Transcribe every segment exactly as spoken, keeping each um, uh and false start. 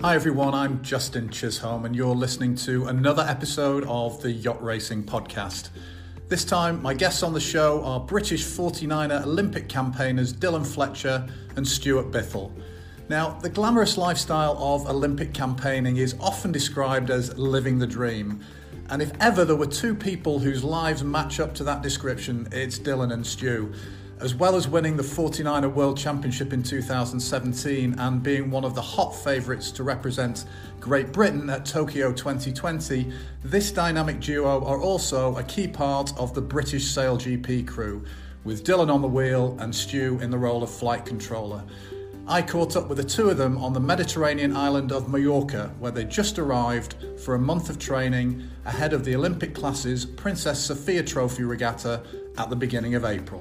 Hi everyone, I'm Justin Chisholm and you're listening to another episode of the Yacht Racing Podcast. This time, my guests on the show are British forty-niner Olympic campaigners Dylan Fletcher and Stuart Bithell. Now, the glamorous lifestyle of Olympic campaigning is often described as living the dream. And if ever there were two people whose lives match up to that description, it's Dylan and Stu. As well as winning the forty-niner World Championship in two thousand seventeen and being one of the hot favourites to represent Great Britain at Tokyo twenty twenty, this dynamic duo are also a key part of the British Sail G P crew, with Dylan on the wheel and Stu in the role of flight controller. I caught up with the two of them on the Mediterranean island of Mallorca, where they just arrived for a month of training ahead of the Olympic class's Princess Sophia Trophy regatta at the beginning of April.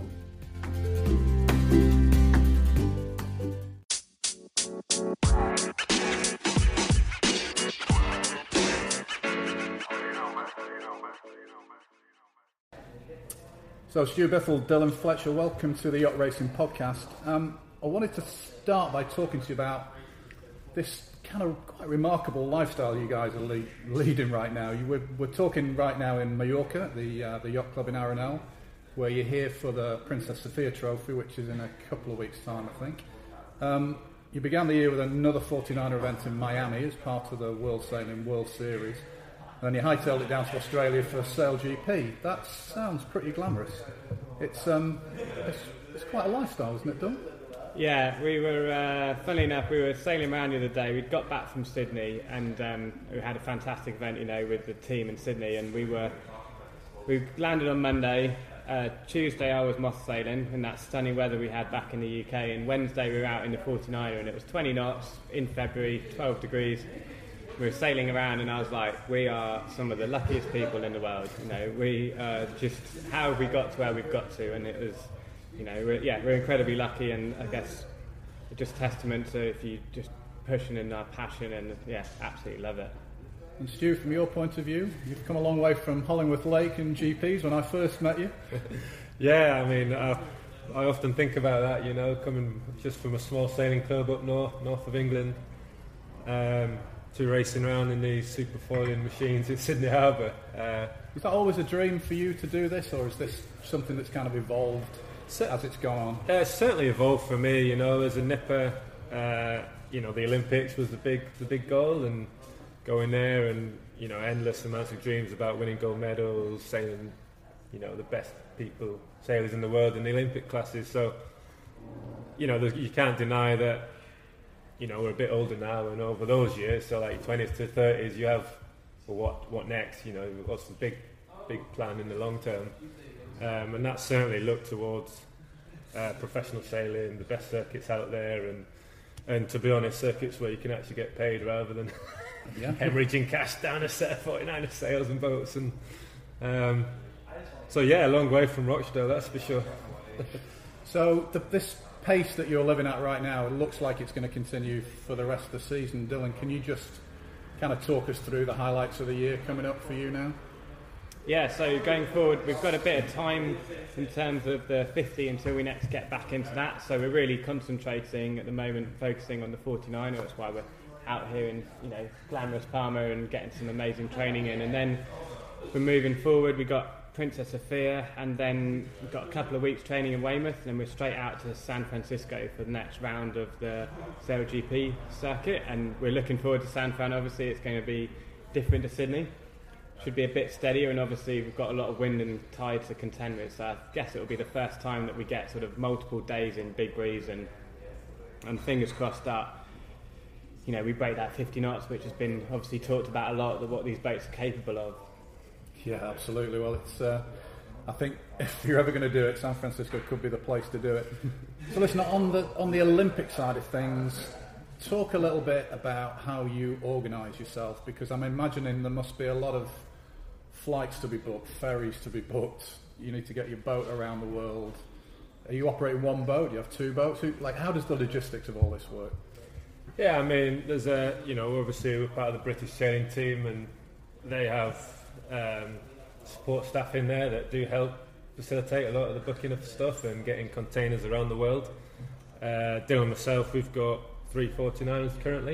So, Stu Bithell, Dylan Fletcher, welcome to the Yacht Racing Podcast. Um, I wanted to start by talking to you about this kind of quite remarkable lifestyle you guys are lead, leading right now. You, we're, we're talking right now in Mallorca, the uh, the yacht club in Arenal, where you're here for the Princess Sophia Trophy, which is in a couple of weeks' time, I think. Um, you began the year with another forty-niner event in Miami as part of the World Sailing World Series. And then you hightailed it down to Australia for Sail G P. That sounds pretty glamorous. It's um, it's, it's quite a lifestyle, isn't it, Dylan? Yeah, we were, uh, funnily enough, we were sailing around the other day. We'd got back from Sydney and um, we had a fantastic event, you know, with the team in Sydney. And we were, we landed on Monday. Uh, Tuesday I was moth sailing in that stunning weather we had back in the U K. And Wednesday we were out in the forty-niner and it was twenty knots in February, twelve degrees. We were sailing around and I was like, we are some of the luckiest people in the world. You know, we uh, just, how have we got to where we've got to? And it was, you know, we're, yeah, we're incredibly lucky, and I guess just testament to if you just pushing in our passion, and yeah, absolutely love it. And Stu, from your point of view, you've come a long way from Hollingworth Lake and G Ps when I first met you. Yeah, I mean, uh, I often think about that, you know, coming just from a small sailing club up north, north of England, um, to racing around in these super foiling machines in Sydney Harbour. Uh, Was that always a dream for you to do this, or is this something that's kind of evolved as it's gone on? Uh, it's certainly evolved for me, you know, as a nipper. Uh, you know, the Olympics was the big, the big goal, and going there, and you know, endless amounts of dreams about winning gold medals, sailing, you know, the best people, sailors in the world in the Olympic classes. So, you know, you can't deny that. You know, we're a bit older now, and over those years, so like twenties to thirties, you have, well, what what next? You know, what's the big big plan in the long term? Um, and that's certainly looked towards uh, professional sailing, the best circuits out there, and and to be honest, circuits where you can actually get paid rather than yeah. hemorrhaging cash down a set of forty-niner sails and boats. And um, so yeah, a long way from Rochdale, that's for sure. So the, this pace that you're living at right now, it looks like it's going to continue for the rest of the season. Dylan, can you just kind of talk us through the highlights of the year coming up for you now? Yeah, so going forward, we've got a bit of time in terms of the fifty until we next get back into that. So we're really concentrating at the moment, focusing on the forty-niner. That's why we're out here in, you know, glamorous Palma and getting some amazing training in. And then we're moving forward. We've got Princess Sophia, and then we've got a couple of weeks training in Weymouth, and then we're straight out to San Francisco for the next round of the Sail G P circuit. And we're looking forward to San Fran. Obviously, it's going to be different to Sydney. Should be a bit steadier, and obviously we've got a lot of wind and tide to contend with, so I guess it will be the first time that we get sort of multiple days in big breeze, and and fingers crossed that, you know, we break that fifty knots, which has been obviously talked about a lot, that what these boats are capable of. Yeah, absolutely. Well, it's uh, I think if you're ever going to do it, San Francisco could be the place to do it. So listen, on the on the Olympic side of things, talk a little bit about how you organise yourself, because I'm imagining there must be a lot of flights to be booked, ferries to be booked. You need to get your boat around the world. Are you operating one boat? Do you have two boats? Like, how does the logistics of all this work? Yeah, I mean, there's a, you know, obviously we're part of the British sailing team, and they have um, support staff in there that do help facilitate a lot of the booking of stuff and getting containers around the world. Uh, Dylan and myself, we've got three forty-niners currently,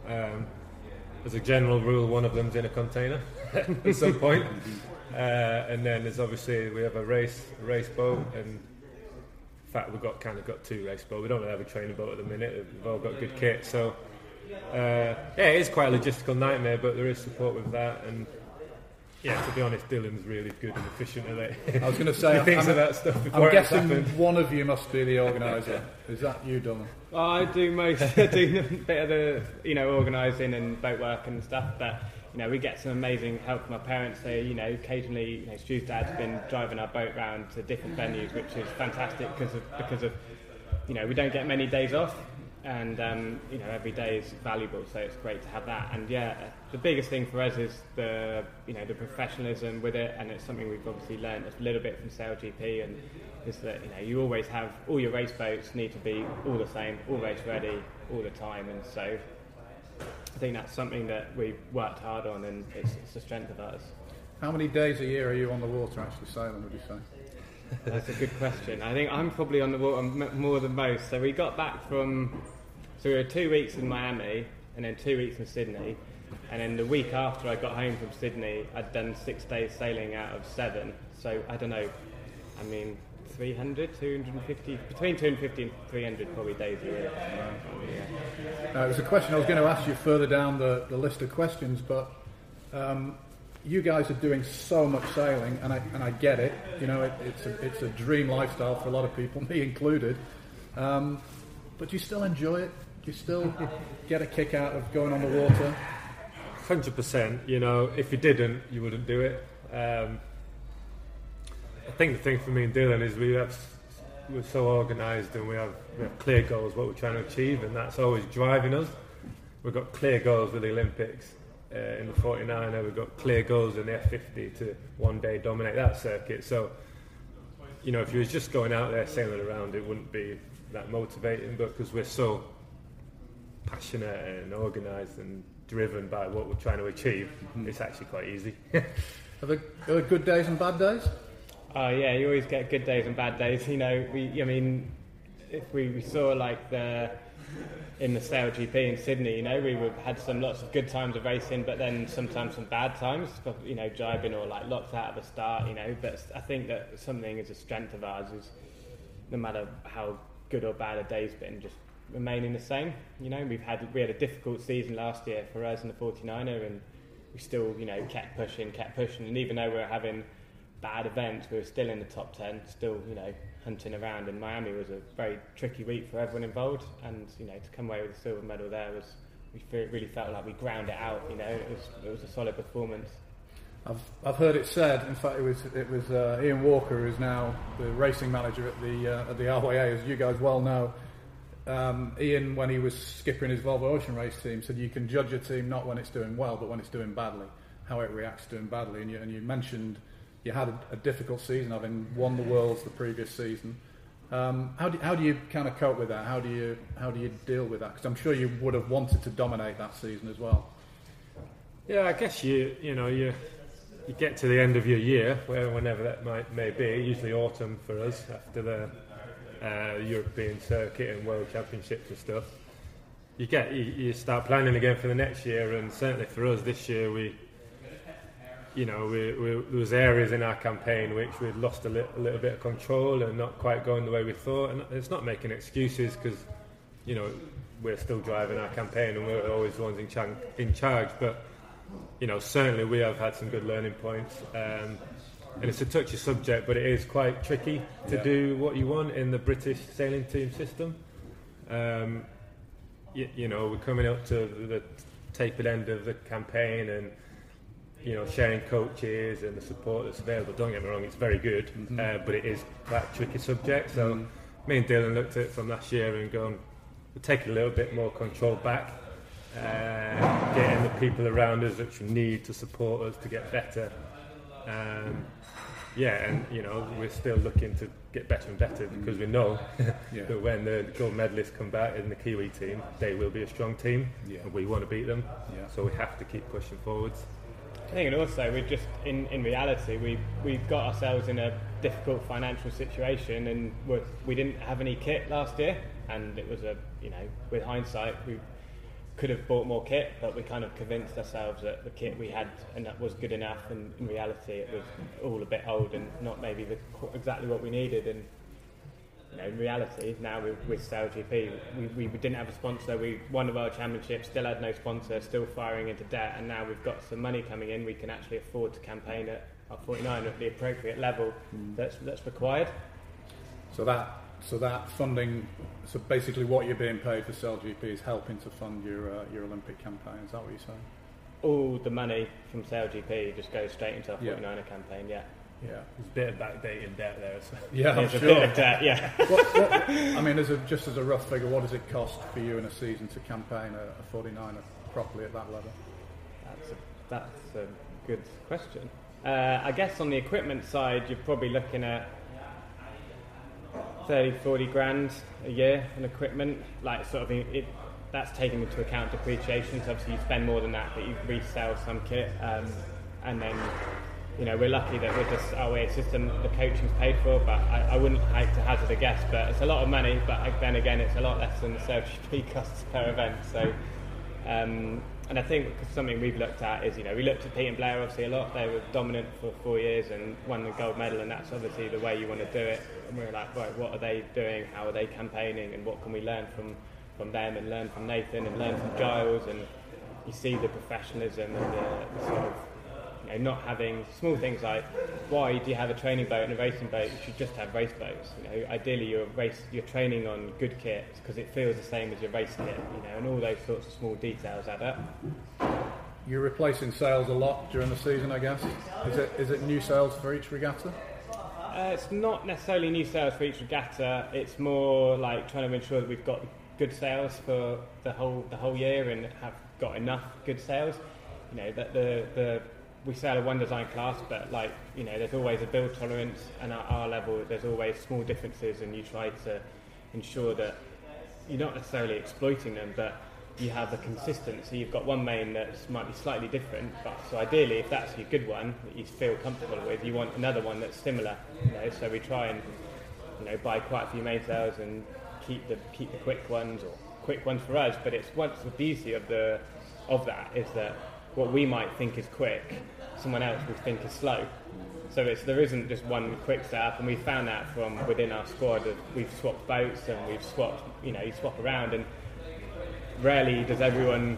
Um, as a general rule, one of them's in a container at some point. Uh, and then there's obviously we have a race a race boat, and in fact we've got kind of got two race boats. We don't really have a training boat at the minute. We've all got good kit, so uh, yeah, it is quite a logistical nightmare, but there is support with that. And yeah, to be honest, Dylan's really good and efficient at it. I was going to say, he thinks I'm, of that stuff before I'm it's guessing happened. one of you must be the organiser. Is that you, Dylan? Well, I do most, I do a bit of the, you know, organising and boat work and stuff, but, you know, we get some amazing help from our parents. So, you know, occasionally, you know, Stu's dad's been driving our boat round to different venues, which is fantastic because of, because of, you know, we don't get many days off, and, um, you know, every day is valuable, so it's great to have that. And, yeah, the biggest thing for us is the, you know, the professionalism with it, and it's something we've obviously learned a little bit from Sail G P, and is that, you know, you always have, all your race boats need to be all the same, all race ready, all the time, and so I think that's something that we've worked hard on, and it's, it's a strength of ours. How many days a year are you on the water actually sailing, would you say? That's a good question. I think I'm probably on the water m- more than most. So we got back from, so we were two weeks in Miami, and then two weeks in Sydney, and then the week after I got home from Sydney, I'd done six days sailing out of seven. So I don't know, I mean, three hundred, two hundred fifty, between two hundred fifty and three hundred probably days a year. Yeah. Now, it was a question I was going to ask you further down the, the list of questions, but um, you guys are doing so much sailing, and I and I get it. You know, it, it's a, it's a dream lifestyle for a lot of people, me included. Um, but do you still enjoy it? Do you still get a kick out of going on the water? one hundred percent. You know, if you didn't, you wouldn't do it. Um, I think the thing for me and Dylan is we have we're so organised, and we have, we have clear goals, what we're trying to achieve, and that's always driving us. We've got clear goals with the Olympics. Uh, in the forty-niner, we've got clear goals in the F fifty to one day dominate that circuit. So, you know, if you was just going out there sailing around, it wouldn't be that motivating. But because we're so passionate and organised and driven by what we're trying to achieve, mm-hmm. it's actually quite easy. Are there, are there good days and bad days? Oh yeah, you always get good days and bad days. You know, we, I mean, if we, we saw like the in the Sail G P in Sydney, you know, we were, had some lots of good times of racing, but then sometimes some bad times, you know, jibing or like locked out at the start, you know. But I think that something is a strength of ours is no matter how good or bad a day's been, just remaining the same. You know, we've had we had a difficult season last year for us in the forty-niner, and we still, you know, kept pushing, kept pushing, and even though we were having bad events, we were still in the top ten, still, you know, hunting around. And Miami was a very tricky week for everyone involved, and, you know, to come away with a silver medal there was, we feel, really felt like we ground it out. You know, it was it was a solid performance. I've I've heard it said. In fact, it was it was uh, Ian Walker, who's now the racing manager at the uh, at the R Y A, as you guys well know. Um, Ian, when he was skippering his Volvo Ocean Race team, said you can judge a team not when it's doing well, but when it's doing badly, how it reacts to doing badly. And you, and you mentioned you had a, a difficult season, having won the Worlds the previous season. Um, how do how do you kind of cope with that? How do you how do you deal with that? Because I'm sure you would have wanted to dominate that season as well. Yeah, I guess you you know you you get to the end of your year, where whenever that might may be, usually autumn for us after the uh, European circuit and World Championships and stuff. You get you, you start planning again for the next year, and certainly for us this year we. You know, we, we, there was areas in our campaign which we'd lost a, li- a little bit of control and not quite going the way we thought. And it's not making excuses because, you know, we're still driving our campaign and we're always the ones in, ch- in charge. But, you know, certainly we have had some good learning points. Um, and it's a touchy subject, but it is quite tricky to yeah. do what you want in the British sailing team system. Um, you, you know, we're coming up to the tapered end of the campaign, and you know, sharing coaches and the support that's available. Don't get me wrong, it's very good, mm-hmm. uh, but it is quite a tricky subject. So mm. me and Dylan looked at it from last year and gone, we're taking a little bit more control back, uh, getting the people around us that we need to support us to get better. Um, yeah, and you know, we're still looking to get better and better because we know yeah. that when the gold medalists come back in the Kiwi team, they will be a strong team, yeah. and we want to beat them. Yeah. So we have to keep pushing forwards. I think, and also we just in, in reality we we got ourselves in a difficult financial situation, and we're, we didn't have any kit last year, and it was a you know with hindsight we could have bought more kit, but we kind of convinced ourselves that the kit we had and that was good enough, and in reality it was all a bit old and not maybe the, exactly what we needed. And you know, in reality, now with, with Sail G P, we, we didn't have a sponsor. We won the World Championship, still had no sponsor, still firing into debt, and now we've got some money coming in. We can actually afford to campaign at our forty-nine at the appropriate level mm. that's that's required. So that so that funding, so basically what you're being paid for Sail G P is helping to fund your uh, your Olympic campaign. Is that what you're saying? All the money from Sail G P just goes straight into our forty-niner yeah. campaign. Yeah. Yeah, there's a bit of backdated debt there. So. Yeah, I'm there's sure. a bit of debt, yeah. what, what, I mean, as a, just as a rough figure, what does it cost for you in a season to campaign a, a forty-niner properly at that level? That's a, that's a good question. Uh, I guess on the equipment side, you're probably looking at thirty, forty grand a year on equipment. Like, sort of, it, that's taking into account depreciation. So obviously, you spend more than that, but you resell some kit, um, and then. You know, we're lucky that we're just our way system, the coaching's paid for, but I, I wouldn't like to hazard a guess, but it's a lot of money, but then again, it's a lot less than the Sail G P costs per event. So, um, and I think something we've looked at is, you know, we looked at Pete and Blair obviously a lot. They were dominant for four years and won the gold medal, and that's obviously the way you want to do it. And we're like, right, what are they doing? How are they campaigning? And what can we learn from, from them, and learn from Nathan, and learn from Giles? And you see the professionalism and the, the sort of, you know, not having small things like, why do you have a training boat and a racing boat? You should just have race boats. You know, ideally you're race, you're training on good kit because it feels the same as your race kit. You know, and all those sorts of small details add up. You're replacing sails a lot during the season, I guess. Is it is it new sails for each regatta? Uh, it's not necessarily new sails for each regatta. It's more like trying to ensure that we've got good sails for the whole the whole year and have got enough good sails. You know, that the the we sail a one design class, but like, you know, there's always a build tolerance, and at our level there's always small differences, and you try to ensure that you're not necessarily exploiting them, but you have a consistency. You've got one main that might be slightly different, but so ideally if that's your good one that you feel comfortable with, you want another one that's similar, you know, so we try and, you know, buy quite a few mainsails and keep the keep the quick ones, or quick ones for us, but it's once the beauty of the of that is that what we might think is quick, someone else will think is slow. So it's, there isn't just one quick setup, and we found that from within our squad. Of we've swapped boats and we've swapped, you know, you swap around, and rarely does everyone,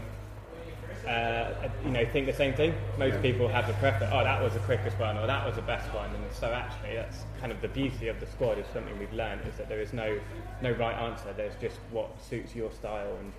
uh, you know, think the same thing. Most people have a preference. Oh, that was the quickest one, or that was the best one. And so actually, that's kind of the beauty of the squad. Is something we've learned, is that there is no no right answer. There's just what suits your style. And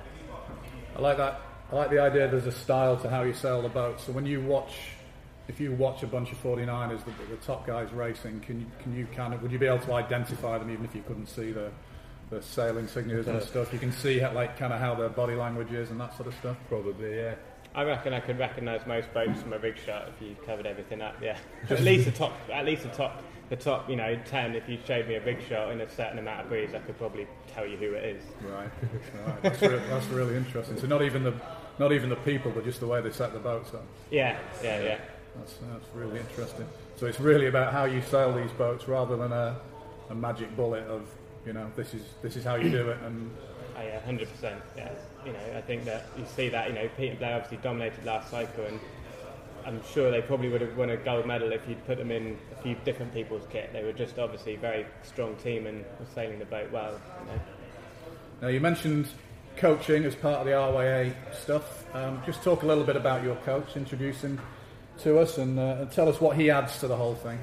I like that. I like the idea there's a style to how you sail the boat. So when you watch, if you watch a bunch of forty-niners, the, the top guys racing, can you, can you kind of, would you be able to identify them even if you couldn't see the, the sailing signatures and stuff? You can see how, like, kind of how their body language is and that sort of stuff? Probably, yeah. I reckon I could recognise most boats from a rig shot if you covered everything up, yeah. at least the top, at least the top, the top, you know, ten, if you showed me a rig shot in a certain amount of breeze, I could probably tell you who it is. Right, right. That's, re- that's really interesting. So not even the not even the people, but just the way they set the boats up. Yeah, yeah, yeah. That's, that's really interesting. So it's really about how you sail these boats rather than a, a magic bullet of, you know, this is this is how you do it. And oh, yeah, one hundred percent, yeah. You know, I think that you see that, you know, Pete and Blair obviously dominated last cycle, and I'm sure they probably would have won a gold medal if you'd put them in a few different people's kit. They were just obviously a very strong team and were sailing the boat well. You know. Now, you mentioned coaching as part of the R Y A stuff. Um, just talk a little bit about your coach, introduce him to us, and, uh, and tell us what he adds to the whole thing.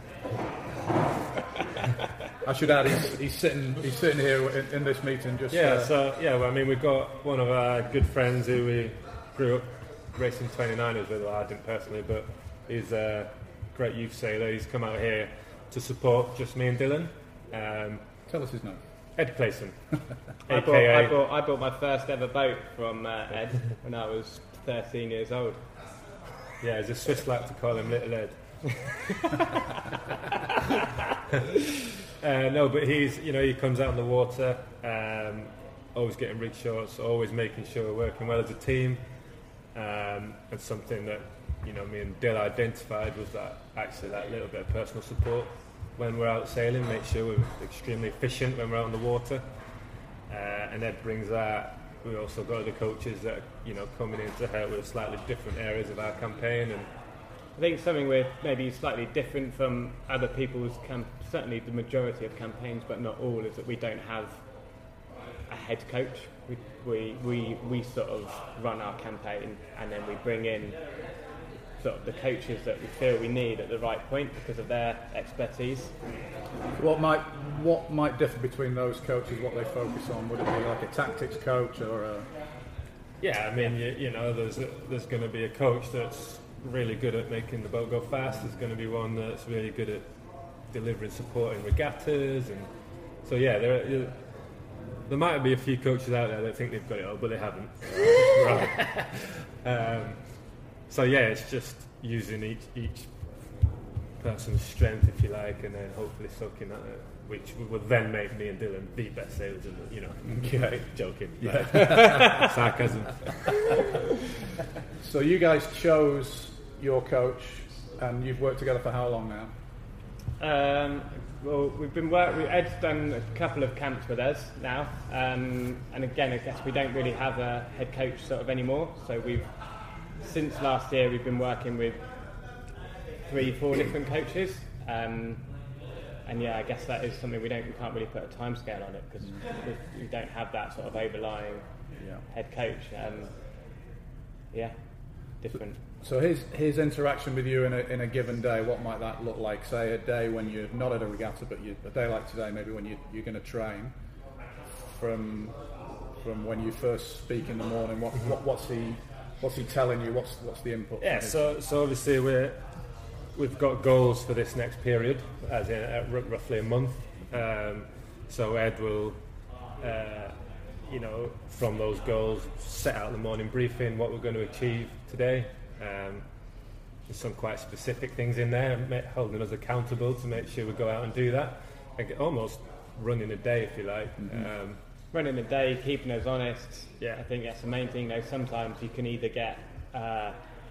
I should add, he's, he's sitting he's sitting here in, in this meeting. Just yeah. Uh, so yeah, well, I mean, we've got one of our good friends who we grew up racing twenty-niners with. Well, I didn't personally, but he's a great youth sailor. He's come out here to support just me and Dylan. Um, tell us his name. Ed Clayson. I, bought, I, bought, I bought my first ever boat from uh, Ed when I was thirteen years old. Yeah, as a Swiss like to call him Little Ed. uh, no, but he's, you know, he comes out on the water, um, always getting rig shots, always making sure we're working well as a team. Um, and something that, you know, me and Dill identified was that actually that little bit of personal support when we're out sailing, make sure we're extremely efficient when we're out on the water. Uh, and Ed brings that we also got other coaches that are, you know, coming in to help with slightly different areas of our campaign. And I think something we're maybe slightly different from other people's camp, certainly the majority of campaigns, but not all, is that we don't have a head coach. We we we, we sort of run our campaign, and then we bring in sort of the coaches that we feel we need at the right point because of their expertise. What might what might differ between those coaches? What they focus on? Would it be like a tactics coach or a? Yeah, I mean, you, you know, there's a, there's going to be a coach that's really good at making the boat go fast. There's going to be one that's really good at delivering support in regattas, and so yeah, there there might be a few coaches out there that think they've got it all, but they haven't. Right. Um, so yeah, it's just using each each person's strength, if you like, and then hopefully soaking that, uh, which will then make me and Dylan the best sailors in the, you know. Okay. Joking. Yeah. Sarcasm. So you guys chose your coach, and you've worked together for how long now? Um, well, we've been work. We, Ed's done a couple of camps with us now, um, and again, I guess we don't really have a head coach sort of anymore. So we've since last year we've been working with three, four different coaches, um, and yeah, I guess that is something we don't, we can't really put a timescale on it because we, we don't have that sort of overlying Yeah. head coach. Um, yeah, different. So his his interaction with you in a in a given day, what might that look like? Say a day when you're not at a regatta, but you, a day like today, maybe when you you're going to train. From from when you first speak in the morning, what, what what's he what's he telling you? What's what's the input? Yeah, so so obviously we're we've got goals for this next period, as in uh, r- roughly a month. Um, so Ed will, uh, you know, from those goals, set out the morning briefing, what we're going to achieve today. Um, there's some quite specific things in there, ma- holding us accountable to make sure we go out and do that. Like almost running a day, if you like. Mm-hmm. Um, running the day, keeping us honest. Yeah, I think that's the main thing. Though sometimes you can either get, uh,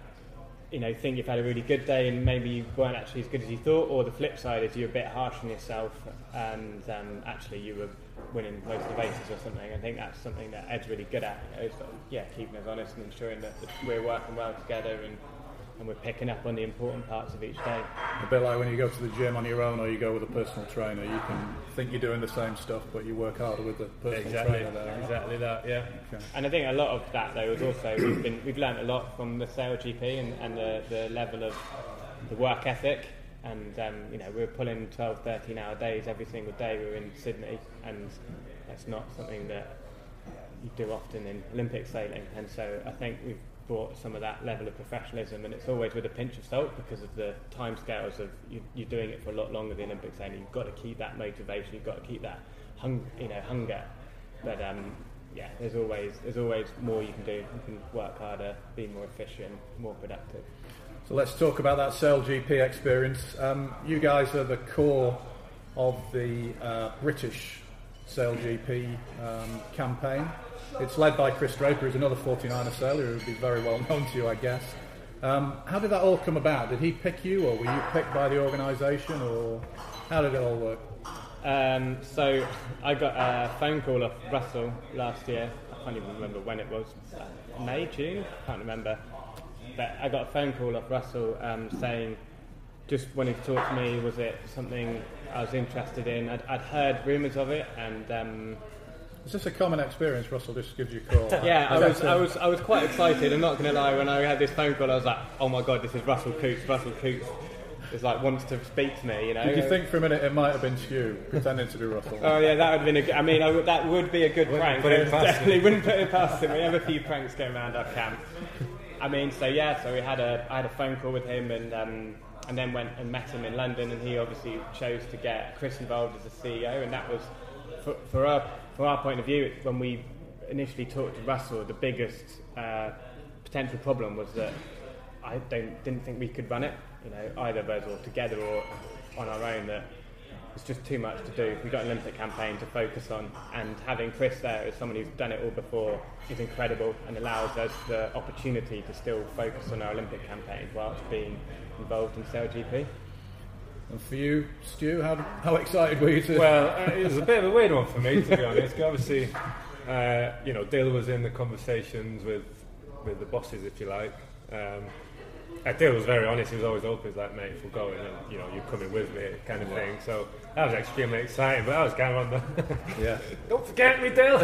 you know, think you've had a really good day and maybe you weren't actually as good as you thought, or the flip side is you're a bit harsh on yourself and um, actually you were winning most of the races or something. I think that's something that Ed's really good at. You know, sort of, yeah, keeping us honest and ensuring that, that we're working well together and. and we're picking up on the important parts of each day. A bit like when you go to the gym on your own or you go with a personal trainer, you can think you're doing the same stuff, but you work harder with the personal exactly, trainer there. Right? Exactly that, yeah. Okay. And I think a lot of that, though, is also we've been we've learned a lot from the Sail G P and, and the, the level of the work ethic. And um, you know, we were pulling twelve, thirteen hour days every single day. We were in Sydney, and that's not something that you do often in Olympic sailing. And so I think we've brought some of that level of professionalism, and it's always with a pinch of salt because of the timescales of you, you're doing it for a lot longer than Olympic sailing. You've got to keep that motivation, you've got to keep that hung, you know, hunger. But um, yeah, there's always there's always more you can do. You can work harder, be more efficient, more productive. So let's talk about that Sail G P experience. Um, you guys are the core of the uh, British Sail G P um, campaign. It's led by Chris Draper, who's another forty-niner sailor who would be very well known to you, I guess. Um, how did that all come about? Did he pick you, or were you picked by the organisation, or how did it all work? Um, so I got a phone call off Russell last year. I can't even remember when it was. Uh, May, June? I can't remember. But I got a phone call off Russell um, saying, just wanting to talk to me. Was it something I was interested in? I'd, I'd heard rumours of it, and um, Is this a common experience? Russell just gives you a call. yeah, I Is was, that, I um, was, I was quite excited. I'm not going to lie. When I had this phone call, I was like, "Oh my god, this is Russell Coutts." Russell Coutts is like wants to speak to me. You know. Did you think for a minute it might have been Stu pretending to be Russell? Oh yeah, that would have been a good, I mean, I would, that would be a good Wouldn't prank. put it past Definitely him. wouldn't put it past him. We have a few pranks going around our camp. I mean, so yeah, so we had a, I had a phone call with him, and um, and then went and met him in London, and he obviously chose to get Chris involved as the C E O, and that was for, for our for our point of view when we initially talked to Russell. The biggest uh, potential problem was that I don't didn't think we could run it. You know, either of us or together or on our own. That it's just too much to do. We've got an Olympic campaign to focus on, and having Chris there as someone who's done it all before is incredible and allows us the opportunity to still focus on our Olympic campaign whilst being involved in Sail G P. And for you, Stu, how how excited were you to? Well, uh, it was a bit of a weird one for me, to be honest. Obviously, uh, you know, Dill was in the conversations with with the bosses, if you like. Um, uh, Dill was very honest. He was always open. He's like, mate, if we're going, and you know, you're coming with me, kind of thing. So that was extremely exciting. But I was kind of on the yeah. Don't forget me, Dill.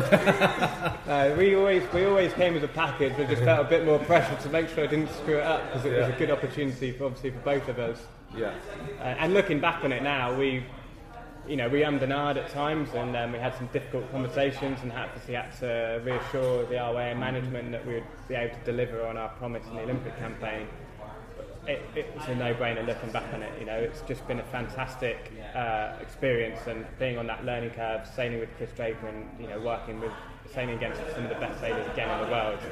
uh, we always we always came as a package, but just felt a bit more pressure to make sure I didn't screw it up, because it yeah. was a good opportunity for obviously for both of us. Yeah. Uh, and looking back on it now, we, you know, we ummed and ahed at times, and um, we had some difficult conversations, and had to, had to reassure the R W A management that we would be able to deliver on our promise in the Olympic campaign. It, it's a no-brainer looking back on it. You know, it's just been a fantastic uh, experience, and being on that learning curve, sailing with Chris Draper, and you know, working with sailing against some of the best sailors again in the world.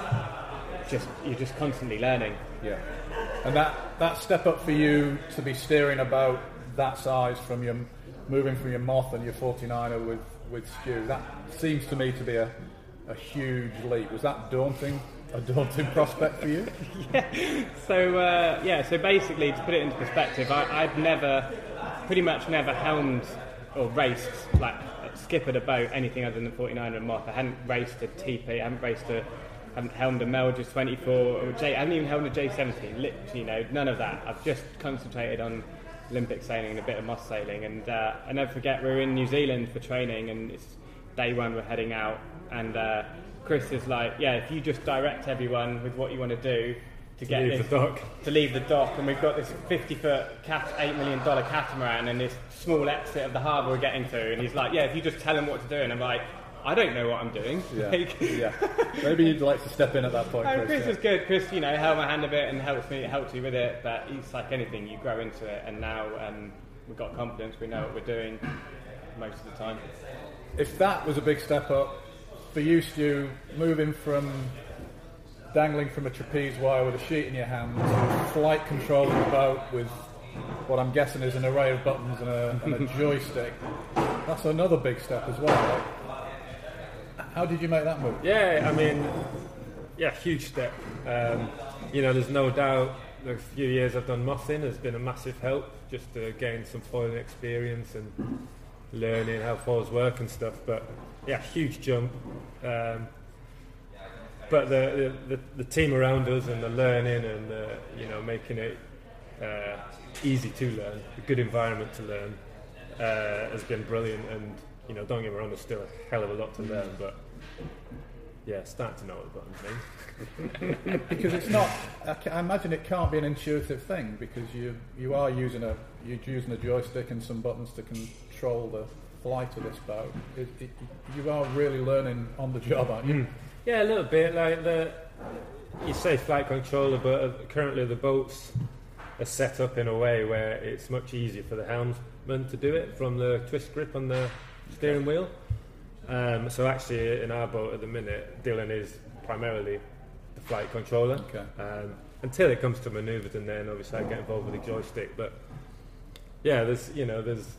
Just you're just constantly learning. Yeah, and that that step up for you to be steering about that size from your moving from your Moth and your forty-niner with with Stu, that seems to me to be a a huge leap. Was that daunting? A daunting prospect for you? yeah. So uh, yeah. So basically, to put it into perspective, I, I'd never, pretty much never helmed or raced like skippered a boat anything other than forty-niner and Moth. I hadn't raced a T P. I hadn't raced a. I haven't helmed a Melges twenty-four. Or J, I haven't even helmed a J seventeen. Literally, you know, none of that. I've just concentrated on Olympic sailing and a bit of Moth sailing. And uh, I never forget, we were in New Zealand for training, and it's day one. We're heading out, and. Uh, Chris is like, yeah, if you just direct everyone with what you want to do to, to get leave this, the dock. to leave the dock, and we've got this fifty foot cat, eight million dollar catamaran and this small exit of the harbour we're getting to, and he's like, yeah, if you just tell him what to do, and I'm like, I don't know what I'm doing. Yeah, like, yeah. Maybe you'd like to step in at that point. Chris, Chris, Chris yeah. is good. Chris, you know, held my hand a bit and helps me, helps me with it. But it's like anything, you grow into it, and now um, we've got confidence. We know what we're doing most of the time. If that was a big step up for you, Stu, moving from dangling from a trapeze wire with a sheet in your hand to flight controlling the boat with what I'm guessing is an array of buttons and a, and a joystick, that's another big step as well. Like, how did you make that move? Yeah, I mean, yeah, huge step. Um, you know, there's no doubt the few years I've done mothing has been a massive help, just to gain some foiling experience and learning how foils work and stuff. But yeah, huge jump. Um, but the, the, the, the team around us and the learning and the, you know, making it uh, easy to learn, a good environment to learn, uh, has been brilliant. And you know, don't get me wrong, there's still a hell of a lot to learn, but yeah, starting to know what the buttons mean. Because it's not, I, can, I imagine it can't be an intuitive thing, because you you are using a you're using a joystick and some buttons to control the flight of this boat. It, it, you are really learning on the job, aren't you? Mm. Yeah, a little bit. Like the you say flight controller, but currently the boats are set up in a way where it's much easier for the helmsman to do it from the twist grip on the steering wheel. Um, so actually, in our boat at the minute, Dylan is primarily the flight controller. Okay. Um, until it comes to manoeuvres, and then obviously I get involved with the joystick. But yeah, there's you know there's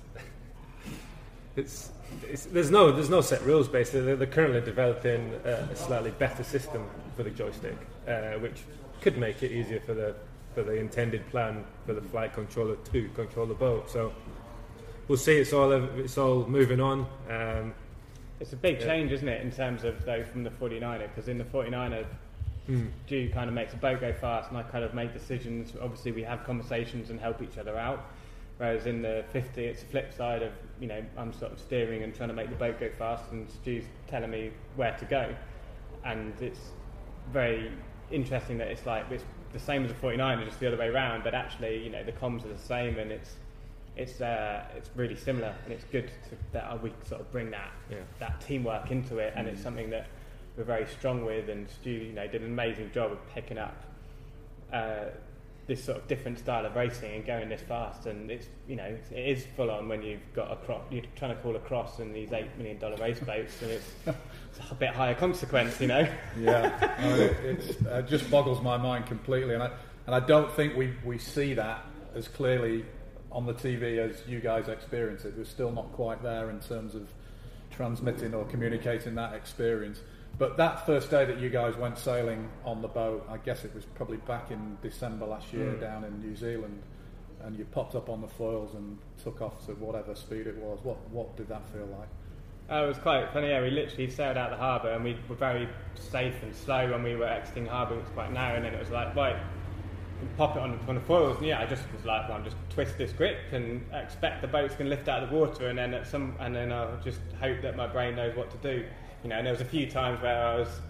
it's, it's there's no there's no set rules basically. They're, they're currently developing a, a slightly better system for the joystick, uh, which could make it easier for the for the intended plan for the flight controller to control the boat. So we'll see. It's all it's all moving on. Um, It's a big yeah. change, isn't it, in terms of though from the forty-niner? Because in the forty-niner, mm. Stu kind of makes a boat go fast, and I kind of make decisions. Obviously, we have conversations and help each other out. Whereas in the fifty, it's the flip side of, you know, I'm sort of steering and trying to make the boat go fast, and Stu's telling me where to go. And it's very interesting that it's like it's the same as the forty-niner, just the other way around. But actually, you know, the comms are the same, and it's. It's uh, it's really similar, and it's good to, that we sort of bring that yeah. that teamwork into it, and it's something that we're very strong with. And Stu, you know, did an amazing job of picking up uh, this sort of different style of racing and going this fast. And it's you know it is full on when you've got a cross, you're trying to call a cross in these eight million dollar race boats, and it's, it's a bit higher consequence, you know. Yeah, I mean, it it's, uh, just boggles my mind completely, and I and I don't think we we see that as clearly on the T V as you guys experience it. We're still not quite there in terms of transmitting or communicating that experience. But that first day that you guys went sailing on the boat, I guess it was probably back in December last year mm. down in New Zealand, and you popped up on the foils and took off to whatever speed it was. What what did that feel like? Oh, it was quite funny. Yeah, we literally sailed out the harbour, and we were very safe and slow when we were exiting harbour. It was quite narrow, and then it was like, right, pop it on, on the foils. And yeah, I just was like, well, I'll just twist this grip and expect the boat's going to lift out of the water, and then at some, and then I'll just hope that my brain knows what to do. You know, and there was a few times where I was,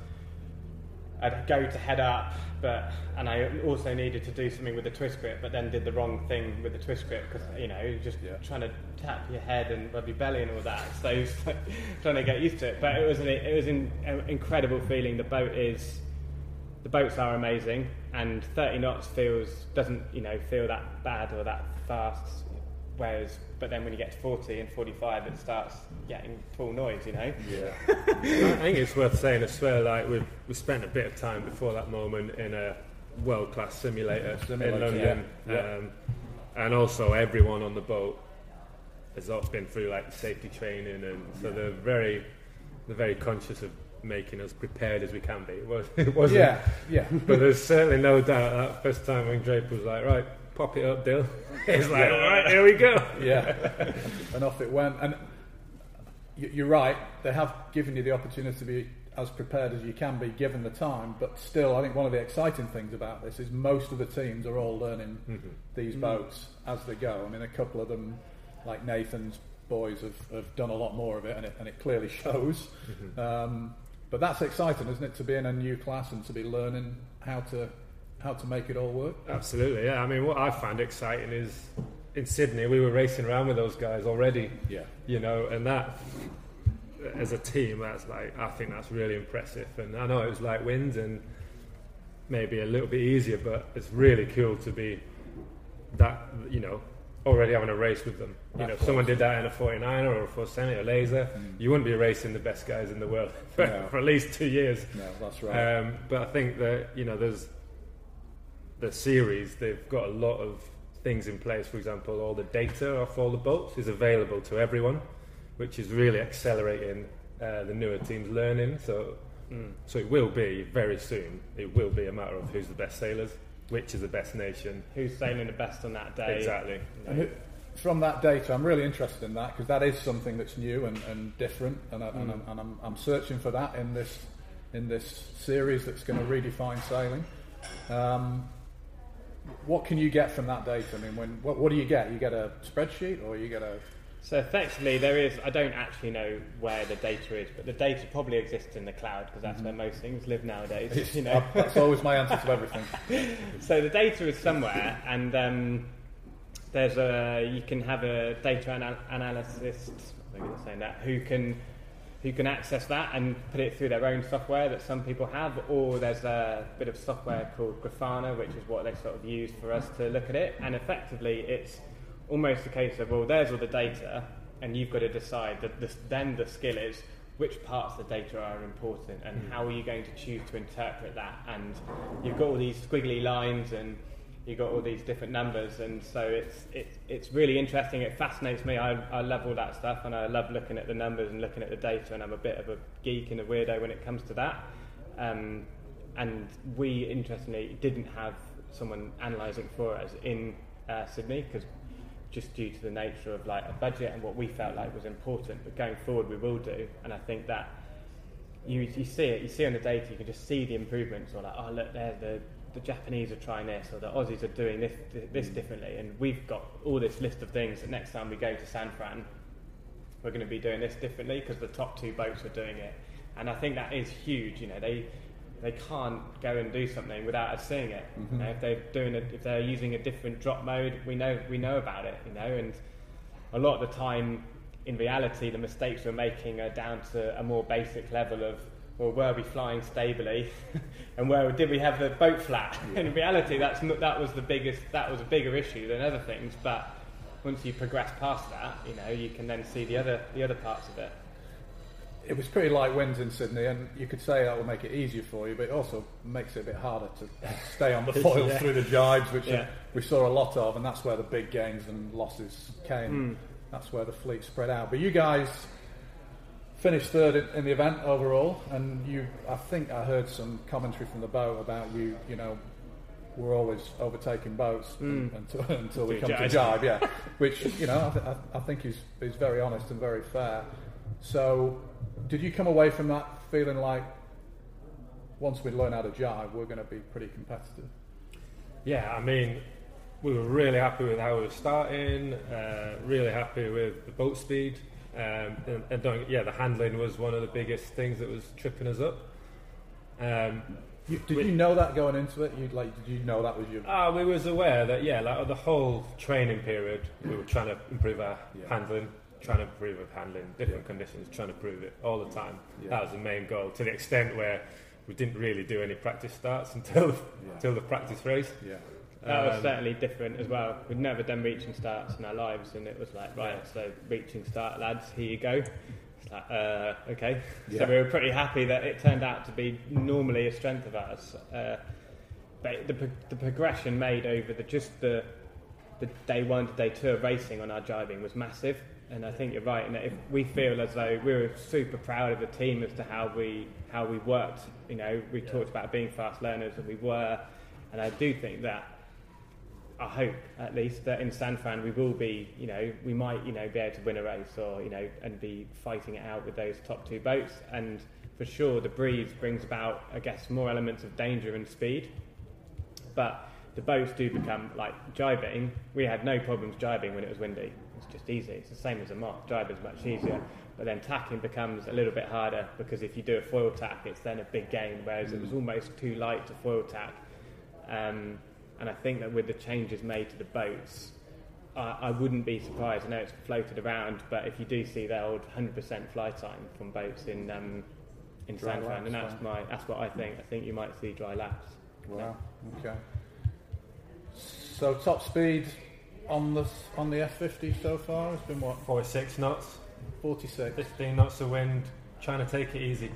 I'd go to head up, but and I also needed to do something with the twist grip, but then did the wrong thing with the twist grip because you know you're just yeah. trying to tap your head and rub your belly and all that. So it's like trying to get used to it. But it was an, it was an incredible feeling. The boat is, the boats are amazing, and thirty knots feels doesn't you know feel that bad or that fast. Whereas, but then when you get to forty and forty-five, it starts getting full noise, you know. Yeah. I think it's worth saying as well. Like we've we spent a bit of time before that moment in a world-class simulator, simulator in London, yeah. Yeah. Um, and also everyone on the boat has all been through like safety training, and so yeah. they're very they're very conscious of making us prepared as we can be. It, was, it wasn't. Yeah. Yeah. But there's certainly no doubt that first time when Draper was like, right, pop it up, Dill. It's like, yeah. all right, here we go. Yeah, and off it went. And you're right, they have given you the opportunity to be as prepared as you can be given the time, but still, I think one of the exciting things about this is most of the teams are all learning mm-hmm. these mm-hmm. boats as they go. I mean, a couple of them, like Nathan's boys, have, have done a lot more of it, and it, and it clearly shows. Mm-hmm. Um, but that's exciting, isn't it, to be in a new class and to be learning how to how to make it all work? Absolutely, yeah. I mean, what I found exciting is in Sydney we were racing around with those guys already. Yeah. You know, and that as a team, that's like I think that's really impressive. And I know it was light winds and maybe a little bit easier, but it's really cool to be that you know already having a race with them. You know, if someone did that in a forty-niner or a four seventy or laser, mm. you wouldn't be racing the best guys in the world for, no. for at least two years. No, that's right. Um, but I think that you know there's. The series, they've got a lot of things in place. For example, all the data off all the boats is available to everyone, which is really accelerating uh, the newer teams' learning. So, mm. so it will be very soon. It will be a matter of who's the best sailors, which is the best nation, who's sailing the best on that day. Exactly. And who, from that data, I'm really interested in that because that is something that's new and, and different, and, I, mm. and, I'm, and I'm, I'm searching for that in this in this series that's going to redefine sailing. Um, What can you get from that data? I mean, when what, what do you get? You get a spreadsheet, or you get a? So effectively, there is. I don't actually know where the data is, but the data probably exists in the cloud because that's mm-hmm. where most things live nowadays. It's, you know, that's always my answer to everything. So the data is somewhere, and um, there's a. You can have a data anal- analyst. Maybe they're saying that who can. who can access that and put it through their own software that some people have, or there's a bit of software called Grafana, which is what they sort of use for us to look at it. And effectively, it's almost a case of, well, there's all the data, and you've got to decide that this, then the skill is which parts of the data are important, and mm. how are you going to choose to interpret that. And you've got all these squiggly lines, and you've got all these different numbers, and so it's it's it's really interesting. It fascinates me. I, I love all that stuff, and I love looking at the numbers and looking at the data, and I'm a bit of a geek and a weirdo when it comes to that. Um, and we, interestingly, didn't have someone analysing for us in uh, Sydney, because just due to the nature of like a budget and what we felt like was important. But going forward, we will do, and I think that you you see it, you see on the data, you can just see the improvements, or like, oh look, there the the Japanese are trying this, or the Aussies are doing this this differently, and we've got all this list of things that next time we go to San Fran, we're going to be doing this differently because the top two boats are doing it. And I think that is huge. You know, they they can't go and do something without us seeing it. Mm-hmm. You know, if they're doing a, if they're using a different drop mode, we know we know about it. You know, and a lot of the time, in reality, the mistakes we're making are down to a more basic level of, well, were we flying stably, and where did we have the boat flat? Yeah. In reality, that's not, that was the biggest, that was a bigger issue than other things. But once you progress past that, you know, you can then see the other the other parts of it. It was pretty light winds in Sydney, and you could say that will make it easier for you, but it also makes it a bit harder to stay on the foils yeah. through the jibes, which yeah. we saw a lot of, and that's where the big gains and losses came. Mm. That's where the fleet spread out. But you guys finished third in, in the event overall, and you, I think I heard some commentary from the boat about you, you know, we're always overtaking boats mm. until, until we come to jibe, yeah. Which, you know, I, th- I think is is very honest and very fair. So, did you come away from that feeling like once we learn how to jibe, we're going to be pretty competitive? Yeah, I mean, we were really happy with how we were starting, uh, really happy with the boat speed, um, and, and don't, yeah, the handling was one of the biggest things that was tripping us up. Um, you, did we, you know that going into it? You like, did you know that was your? Ah, we was aware that yeah, like the whole training period, we were trying to improve our yeah. handling, trying to improve our handling, different yeah. conditions, trying to prove it all the time. Yeah. That was the main goal. To the extent where we didn't really do any practice starts until yeah. until the practice race. Yeah. That was um, certainly different as well. We'd never done reaching starts in our lives, and it was like, right, yeah. so reaching start, lads, here you go. It's like, uh, okay. Yeah. So we were pretty happy that it turned out to be normally a strength of ours. Uh, but the, the progression made over the just the the day one to day two of racing on our jibing was massive. And I think you're right in that if we feel as though we were super proud of the team as to how we how we worked. You know, we yeah. talked about being fast learners, and we were. And I do think that. I hope, at least, that in San Fran we will be, you know, we might, you know, be able to win a race or, you know, and be fighting it out with those top two boats. And for sure, the breeze brings about, I guess, more elements of danger and speed. But the boats do become, like, jibing. We had no problems jibing when it was windy. It's just easy. It's the same as a mock. Jibing's much easier. But then tacking becomes a little bit harder because if you do a foil tack, it's then a big gain, whereas mm. it was almost too light to foil tack. Um, And I think that with the changes made to the boats, I, I wouldn't be surprised. I know it's floated around, but if you do see the old one hundred percent fly time from boats in um, in San Fran, and that's my that's what I think. I think you might see dry laps. Wow. Okay. So top speed on the on the F fifty so far has been what? forty-six knots. forty-six. fifteen knots of wind. Trying to take it easy.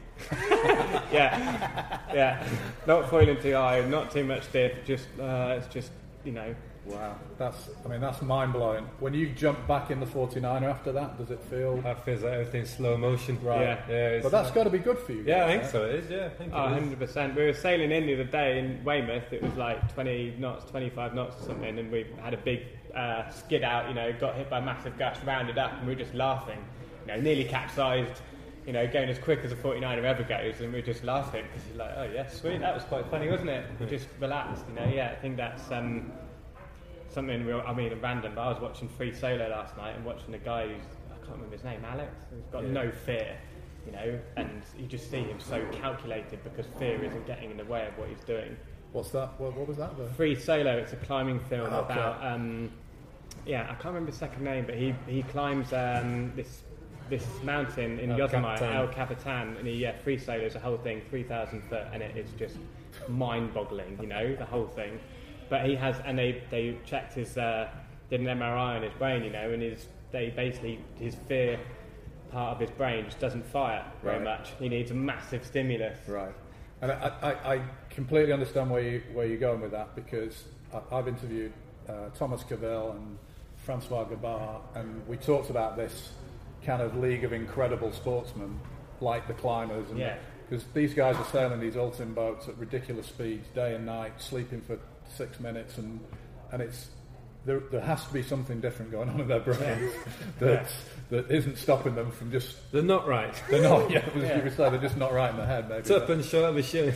yeah, yeah. Not foiling too high, not too much diff. Just uh, it's just you know. Wow, that's I mean that's mind blowing. When you jump back in the forty-niner after that, does it feel? That feels like everything's slow motion. Right. Yeah. yeah but that's uh, got to be good for you. Yeah, guys, I think right? so. It is. Yeah, I think oh, it is. one hundred percent. We were sailing in the other day in Weymouth. It was like twenty knots, twenty-five knots or something, and we had a big uh, skid out. You know, got hit by a massive gust, rounded up, and we were just laughing. You know, nearly capsized. You know, going as quick as a forty-niner ever goes, and we we're just laughing because you're like, oh yeah, sweet, that was quite funny, wasn't it? We just relaxed, you know. Yeah, I think that's um, something real. I mean, random. But I was watching Free Solo last night and watching a guy who's I can't remember his name, Alex. Who's got yeah. no fear, you know, and you just see him so calculated because fear isn't getting in the way of what he's doing. What's that? What, what was that? Though? Free Solo. It's a climbing film oh, okay. about. Um, yeah, I can't remember his second name, but he he climbs um, this. this mountain in El Yosemite, Capitan. El Capitan, and he yeah, free solos the whole thing, three thousand foot, and it is just mind-boggling, you know, the whole thing. But he has, and they, they checked his, uh, did an M R I on his brain, you know, and his, they basically, his fear part of his brain just doesn't fire very right. much. He needs a massive stimulus. Right. And I, I, I completely understand where, you, where you're going with that, because I, I've interviewed uh, Thomas Cavell and Francois Gabard, and we talked about this kind of league of incredible sportsmen like the climbers, and yeah. because these guys are sailing these ultim boats at ridiculous speeds day and night, sleeping for six minutes, and and it's there, there has to be something different going on in their brains that that isn't stopping them from just they're not right they're not yeah, yeah. You would say they're just not right in the head, maybe. It's up and shut up a shoe.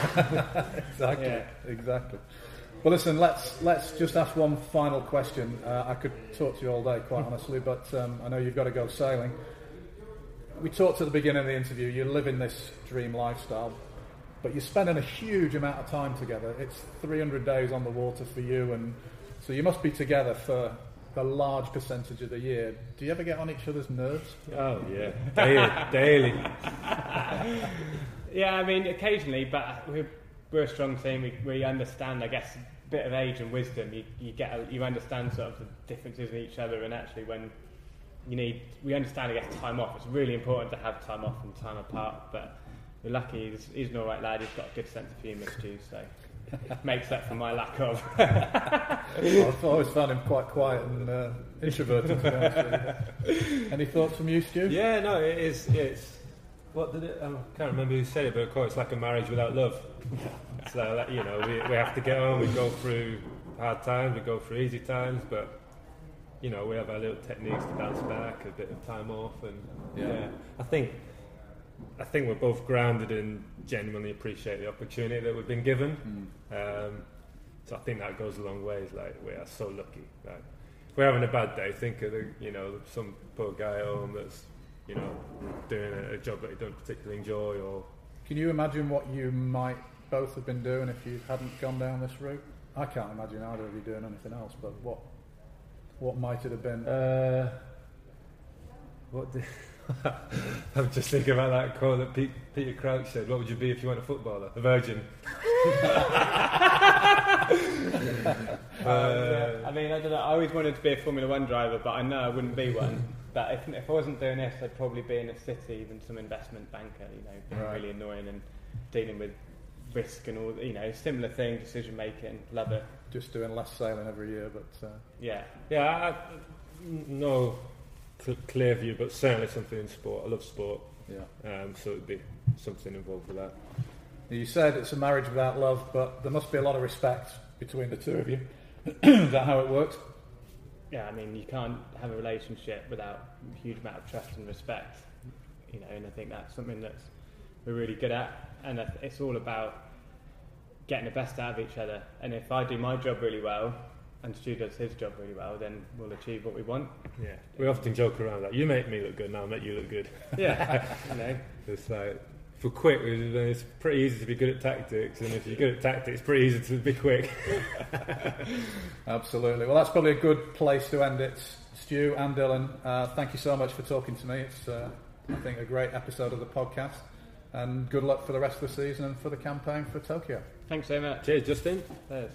exactly yeah. exactly Well, listen, let's let's just ask one final question. Uh, I could talk to you all day, quite honestly, but um, I know you've got to go sailing. We talked at the beginning of the interview, you're living this dream lifestyle, but you're spending a huge amount of time together. It's three hundred days on the water for you, and so you must be together for a large percentage of the year. Do you ever get on each other's nerves? Oh, yeah. Daily. daily. Yeah, I mean, occasionally, but we're, we're a strong team. We, we understand, I guess, a bit of age and wisdom. You, you get, a, you understand sort of the differences in each other, and actually when you need, we understand, I guess, time off. It's really important to have time off and time apart, but we're lucky. He's, he's an all right lad. He's got a good sense of humour, Stu, so it makes up for my lack of. I've always found him quite quiet and uh, introverted, to be honest with you. Any thoughts from you, Stu? Yeah, no, it is. It's what did it? I can't remember who said it, but of course, it's like a marriage without love. So that, you know, we we have to get on. We go through hard times, we go through easy times, but you know, we have our little techniques to bounce back, a bit of time off, and Yeah. yeah, I think I think we're both grounded and genuinely appreciate the opportunity that we've been given. Mm. Um, so I think that goes a long ways. Like, we are so lucky. Like, if we're having a bad day, think of the, you know, some poor guy at home that's, you know, doing a, a job that he don't particularly enjoy. Or can you imagine what you might both have been doing if you hadn't gone down this route? I can't imagine either of you doing anything else. But what what might it have been? Uh, what? Did I'm just thinking about that quote that Pete, Peter Crouch said. What would you be if you weren't a footballer? A virgin. uh, I mean, I don't know. I always wanted to be a Formula One driver, but I know I wouldn't be one. But if, if I wasn't doing this, I'd probably be in a city, even some investment banker. You know, being right. really annoying and dealing with risk and all. You know, similar thing, decision making. Love it. Just doing less sailing every year, but uh... yeah, yeah. I, no. Clear view, but certainly something in sport. I love sport, yeah. Um, so it'd be something involved with that. You said it's a marriage without love, but there must be a lot of respect between the two of you. Is that how it works? Yeah, I mean, you can't have a relationship without a huge amount of trust and respect, you know. And I think that's something that we're really good at, and it's all about getting the best out of each other. And if I do my job really well, and Stu does his job really well, then we'll achieve what we want. Yeah, we often joke around that. You make me look good, now I'll make you look good. Yeah, you know. It's like, if we're quick, it's pretty easy to be good at tactics, and if you're good at tactics, it's pretty easy to be quick. Absolutely. Well, that's probably a good place to end it. Stu and Dylan, uh, thank you so much for talking to me. It's, uh, I think, a great episode of the podcast, and good luck for the rest of the season and for the campaign for Tokyo. Thanks so much. Cheers, Justin. Cheers.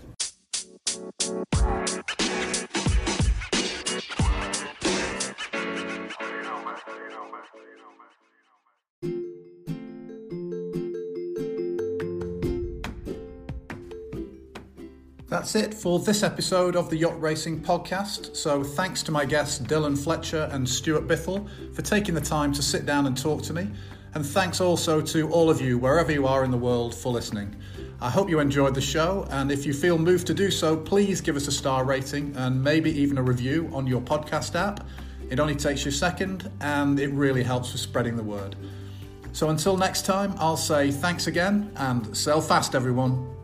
That's it for this episode of the Yacht Racing Podcast. So thanks to my guests Dylan Fletcher and Stuart Bithell for taking the time to sit down and talk to me. And thanks also to all of you, wherever you are in the world, for listening. I hope you enjoyed the show, and if you feel moved to do so, please give us a star rating and maybe even a review on your podcast app. It only takes you a second, and it really helps with spreading the word. So until next time, I'll say thanks again, and sail fast, everyone.